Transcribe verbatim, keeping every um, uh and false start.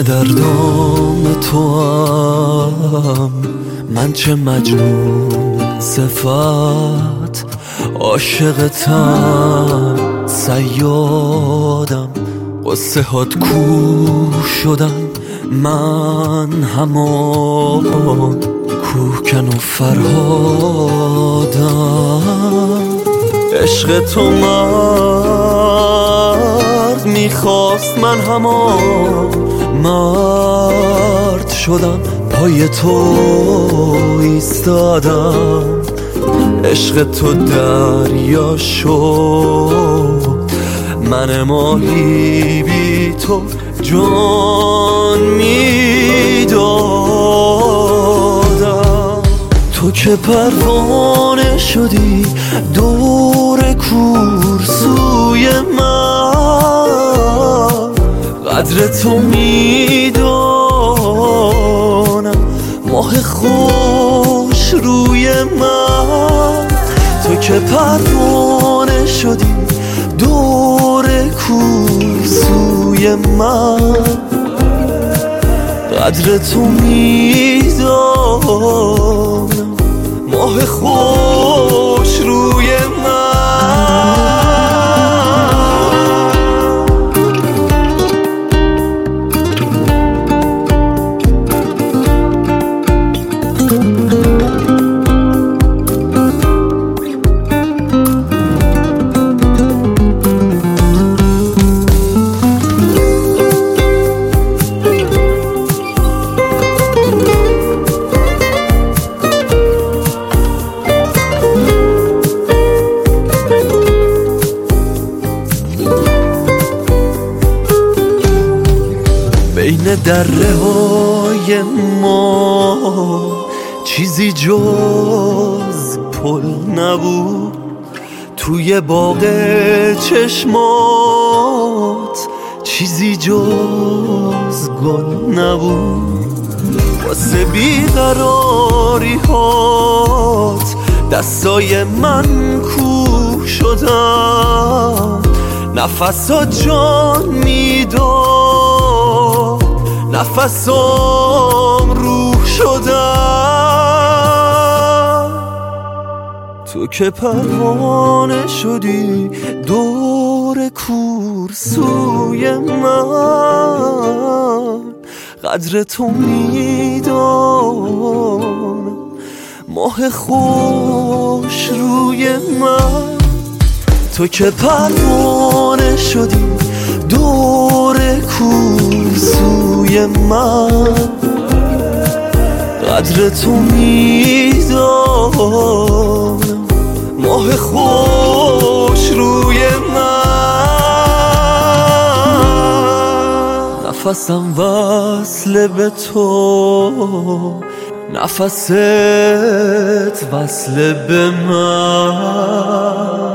در دام تو هم، من چه مجنون صفت عاشقتم، صیادم قصه هات کو شدن، من همان کوکن و فرهادم. عشق تو مرد میخواست، من همان مرد شدم، پای تو ایستادم. عشق تو دریا شد، من ماهی بی تو جان میدادم. تو که پروانه شدی دور کورسوی من، قدر تو میدانم، ماه خوش روی من. تو که پروانه شدی دور کورسوی من، قدر تو میدانم، ماه خوش روی من. بین دره های ما چیزی جز پل نبود، توی باغ چشمات چیزی جز گل نبود. واسه بیقراری هات دستای من کوه شدن، نفسات جان میداد، نفسام روح شدن. تو که پروانه شدی دور کورسوی من، قدر تو میدانم، ماه خوش روی من. تو که پروانه شدی دور کورسوی من، قدر تو میدانم، ماه خوش روی من. نفسم وصل به تو، نفست وصل به من.